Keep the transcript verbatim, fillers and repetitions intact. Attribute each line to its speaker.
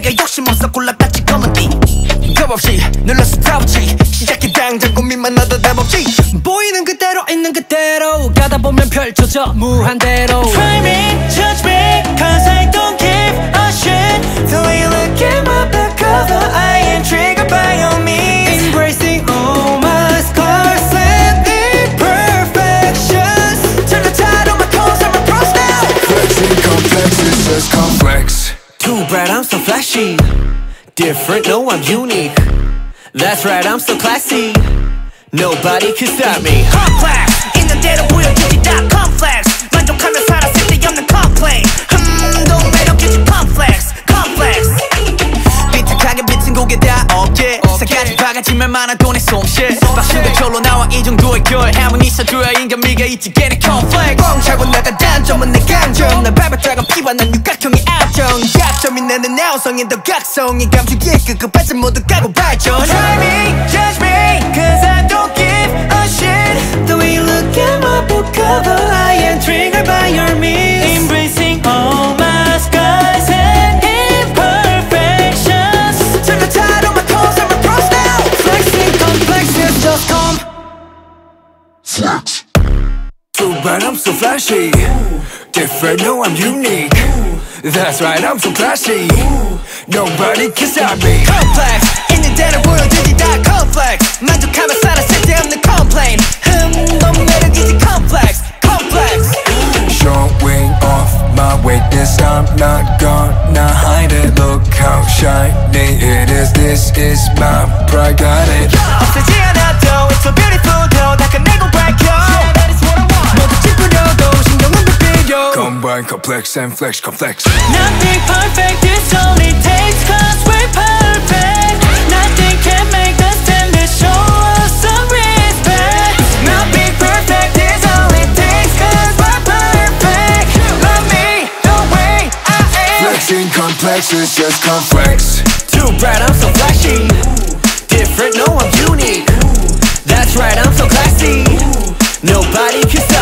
Speaker 1: 내가 욕심 없어 콜라같이 검은 띠 겁없이 눌러서 타붙이 시작해 당장 고민만 하다 답없이 보이는 그대로 있는 그대로 가다 보면 펼쳐져 무한대로
Speaker 2: Try me, judge me, cause I don't give a shit. The way you look at my back cover, I am triggered by your means.
Speaker 1: Embracing all my scars and imperfections. Turn the tide on my clothes, I'm a cross now.
Speaker 3: Flexing complex, it's just complex.
Speaker 2: Too bright, I'm so flashy. Different, no, I'm unique. That's right, I'm so classy. Nobody can stop me.
Speaker 1: Complex 있는 대로 보여주지 다 complex 만족하며 살았을 때 없는 complaint 흠너 매력이지 complex complex 비틀하게 비친 고개 다 어깨 색깔이 바가지만 많아 돈의 솜씨 박수가 절로 나와 이 정도의 결 함은 있어줘야 인간미가 있지 걔네 complex 뻥 차고 나가 단점은 내 강점 날 밟았다가 피와 난 육각형의 압정 약점이 나는 나우성인 더 각성이 감추기에 급급하지 모두 까고 발전
Speaker 2: Try me, judge me, cause I don't give a shit. The way you look at my book cover, I am triggered by your means. Embracing all my scars and imperfections.
Speaker 1: Turn the tide on my clothes, I'm a cross now. Flexing complex is just come
Speaker 3: Flex.
Speaker 2: Too bright, I'm so flashy. Different, no, I'm unique. That's right, I'm so classy. Nobody can stop me.
Speaker 1: complex 있는 대로 보여주지 다 complex 만족하며 살았을 때 없는 complaint 흠너 매력이지 complex complex
Speaker 3: Showing off my weight this time, not gonna hide it. Look how shiny it is. This is my pride, got it.
Speaker 1: 없애지 않아도 it's so beautiful though 다 끝내고 밝혀 Yeah, that is what I want 모두 찌푸려도 신경은 더 필요
Speaker 3: Combine complex and flex complex.
Speaker 2: Nothing perfect, this only takes cause we're perfect. Nothing can make us stand to show us some respect.
Speaker 1: Nothing perfect is all it takes cause we're perfect Love me the way I am
Speaker 3: Flexing complex is just complex.
Speaker 2: Too bright, I'm so flashy. Different, no, I'm unique. That's right, I'm so classy. Nobody can stop